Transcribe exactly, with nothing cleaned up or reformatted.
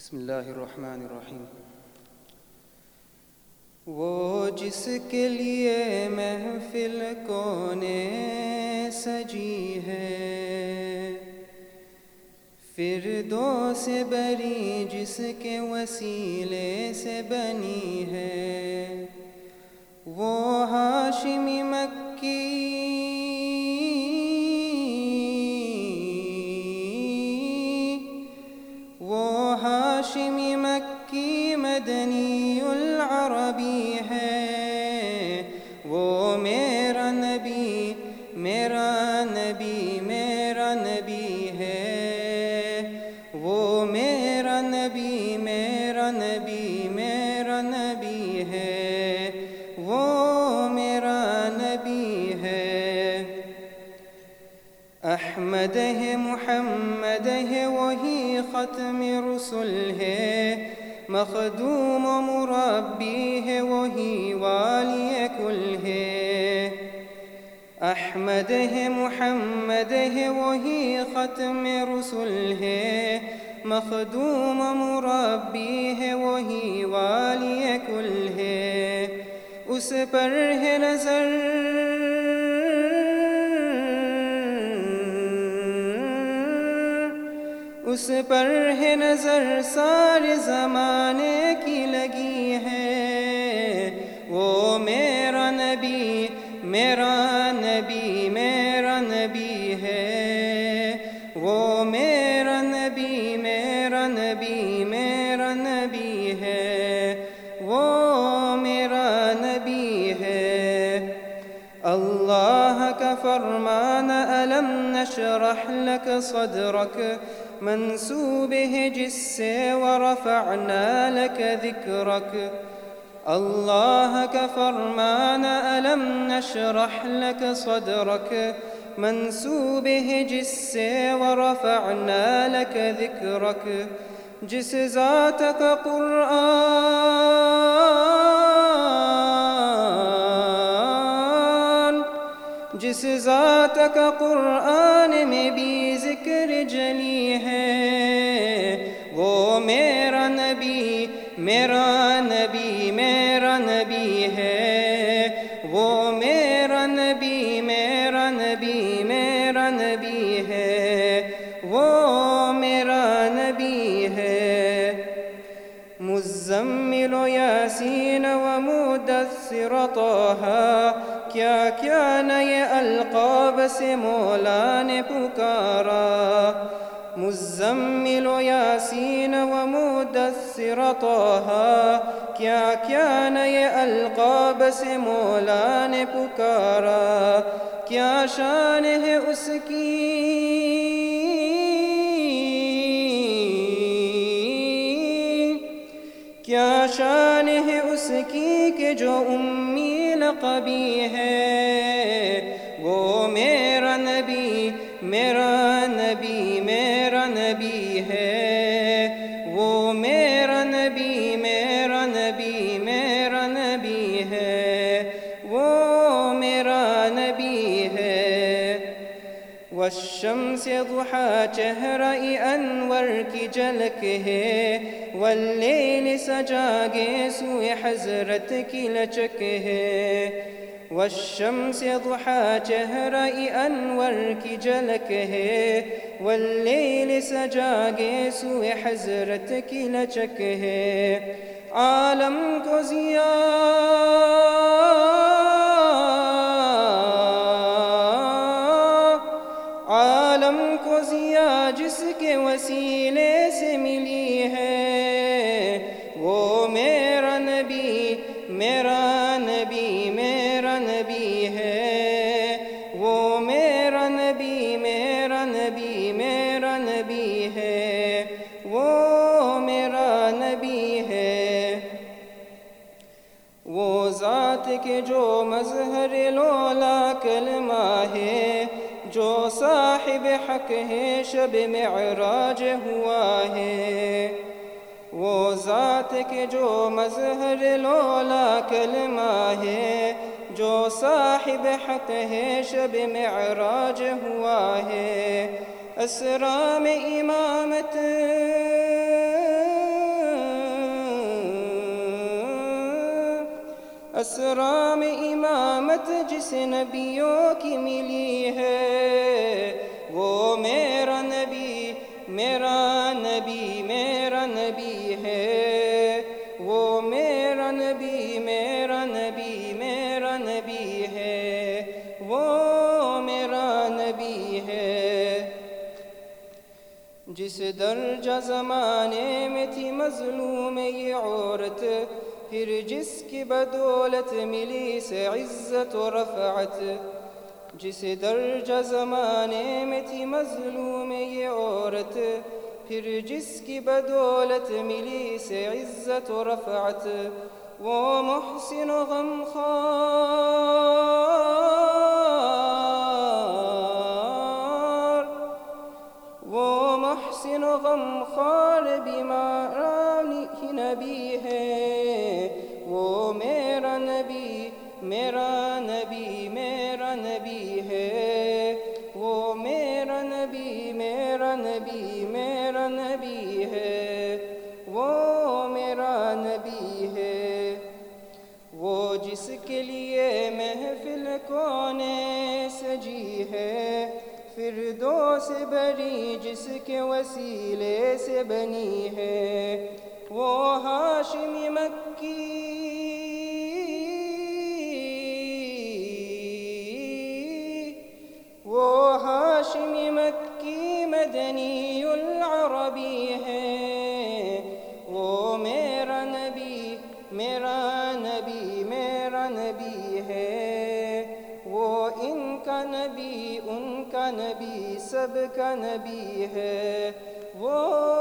بسم اللہ الرحمن الرحیم۔ وہ جس کے لیے محفل کونے سجی ہے، فردوس بری جس کے وسیلے سے بنی ہے، وہ ہاشمی مکی وہ ہاشمی مکی مدنی العربی ہے، وہ میرا نبی میرا نبی میرا نبی ہے، وہ میرا نبی میرا نبی میرا نبی ہے، وہ میرا نبی ہے۔ احمد ہے محمد ہے وہی ختم رسل ہے، مخدوم و مربی ہے وہی والی کل ہے۔ احمد ہے محمد ہے وہی ختم رسل ہے، مخدوم و مربی ہے وہی والی کل ہے۔ اس پر ہے نظر اس پر ہے نظر سارے زمانے کی لگی ہے، وہ میرا نبی میرا نبی میرا نبی ہے، وہ میرا نبی میرا نبی میرا نبی ہے، وہ میرا نبی ہے۔ اللہ کا فرمان الم نشرح لک صدرک منسوب ہے جس سے ورفعنا لک ذکرک۔ اللہ کا فرمان الم نشرح لک صدرک منسوب ہے جس سے ورفعنا لک ذکرک۔ جس ذات کا قرآن جس ذات کا قرآن میں بھی ذکر جلی ہے، وہ میرا نبی میرا نبی میرا نبی ہے، وہ میرا نبی میرا نبی میرا نبی ہے، وہ میرا نبی ہے۔ مزمل یاسین و مدثر طہ، کیا کیا نئے القاب سے مولا نے پکارا۔ مزمل یاسین و مدثر طہ، کیا کیا نئے القاب سے مولا نے پکارا۔ کیا شان ہے اس کی کیا شان ہے اس کی کہ جو امی لقبی ہے، وہ میرا نبی میرا نبی میرا نبی ہے، وہ میرا نبی میرا نبی میرا نبی ہے، وہ میرا نبی ہے۔ والشمس ضحا چہرہ انور کی جھلک ہے، واللیل سجاگے سوئے حضرت کی لچک ہے۔ والشمس ضحا چہرہ انور کی جھلک ہے، واللیل سجاگے سوئے حضرت کی لچک ہے۔ عالم کو ضیاء عالم کو ضیاء جس کے وسیلے سے ملی ہے، وہ میرا نبی میرا نبی میرا نبی ہے، وہ میرا نبی میرا نبی میرا نبی ہے، وہ میرا نبی ہے۔ وہ ذات کے جو مظہر لولا کلمہ ہے، جو صاحب حق ہے شب معراج ہوا ہے۔ وہ ذات کے جو مظہر لولا کلمہ ہے، جو صاحب حق ہے شب معراج ہوا ہے۔ اسرا میں امامت اسرا میں امامت جس نبیوں کی ملی ہے، وہ میرا نبی میرا نبی میرا نبی ہے، وہ میرا نبی میرا نبی میرا نبی ہے، وہ میرا نبی ہے۔ جس درجہ زمانے میں تھی مظلوم یہ عورت، پھر جس کی بدولت ملی سے عزت و رفعت۔ جس درجہ زمانے میں تھی مظلوم یہ عورت، پھر جس کی بدولت ملی سے عزت و رفعت، وہ محسن و غمخوار وہ محسن و غمخوار بیماران ہی نبی ہے، وہ میرا نبی میرا نبی میرا نبی ہے، وہ میرا نبی میرا نبی میرا نبی ہے، وہ میرا نبی ہے۔ وہ جس کے لیے محفل کونے سجی ہے، فردوس بری جس کے وسیلے سے بنی ہے، وہ ہاشمی مکی وہ ہاشمی مکی مدنی العربی ہے، وہ میرا نبی میرا نبی میرا نبی ہے، وہ ان کا نبی ان کا نبی سب کا نبی ہے، وہ